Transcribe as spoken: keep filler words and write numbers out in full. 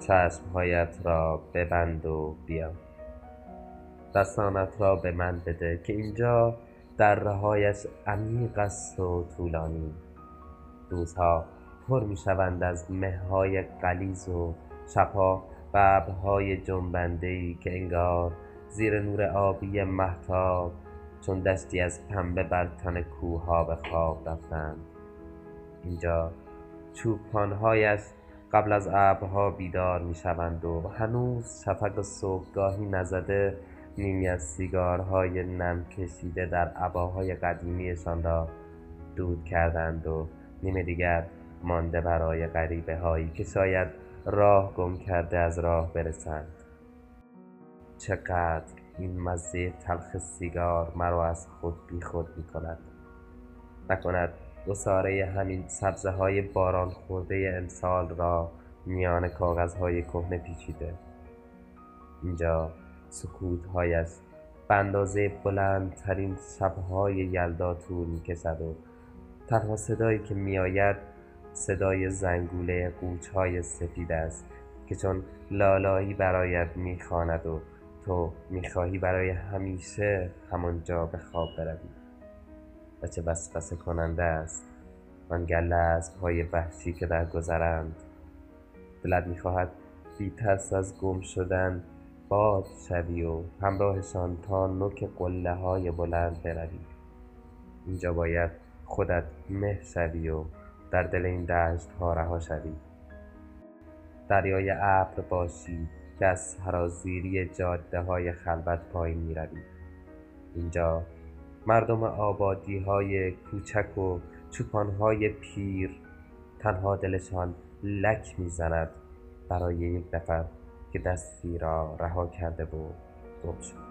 چشمهایت را ببند و بیا. دستانت را به من بده که اینجا درهایش عمیق است و طولانی. روزها پر می شوند از مه‌های غلیظ و شبها به ابرهای جنبنده‌ای که انگار زیر نور آبی مهتاب چون دشتی از پنبه بر تن کوه‌ها به خواب رفتند. اینجا چوپان‌هایش قبل از ابرها بیدار می شوند و هنوز شفق صبحگاهی نزده نیمی از سیگارهای نم کشیده در عباهای قدیمیشان را دود کردند و نیم دیگر مانده برای غریبه هایی که شاید راه گم کرده از راه برسند. چقدر این مزه تلخ سیگار مرا از خود بی خود می کند. نکند عصاره همین سبزه های باران خورده امسال را میان کاغذهای کهنه پیچیده. اینجا سکوت هایش به اندازه بلندترین شبهای یلدا طول می کشد و تنها صدایی که می آید صدای زنگوله قوچهای سفید است که چون لالایی برایت می خواند و تو می خواهی برای همیشه همانجا به خواب بروی. و چه وسوسه کننده است آن گله اسب‌های وحشی که در گذرند. دلت می خواهد بی ترس از گم شدن باد شوی و همراهشان تا نوک قله های بلند بروی. اینجا باید خودت مه شوی و در دل این دشت ها رها شوی. دریای ابر باشی که از سرازیری جاده های خلوت پایین می روی. اینجا مردم آبادی های کوچک و چوپان های پیر تنها دلشان لک می زند برای یک نفر که دستی را رها کرده و گم شد.